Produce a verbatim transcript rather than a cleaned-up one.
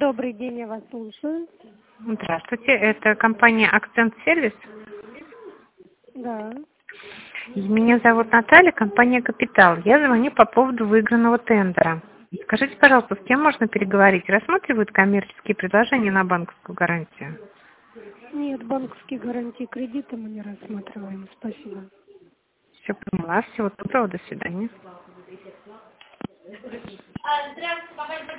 Добрый день, я вас слушаю. Здравствуйте, это компания «Акцент Сервис». Да. Меня зовут Наталья, компания «Капитал». Я звоню по поводу выигранного тендера. Скажите, пожалуйста, с кем можно переговорить? Рассматривают коммерческие предложения на банковскую гарантию? Нет, банковские гарантии кредита мы не рассматриваем. Спасибо. Все поняла. Всего доброго. До свидания.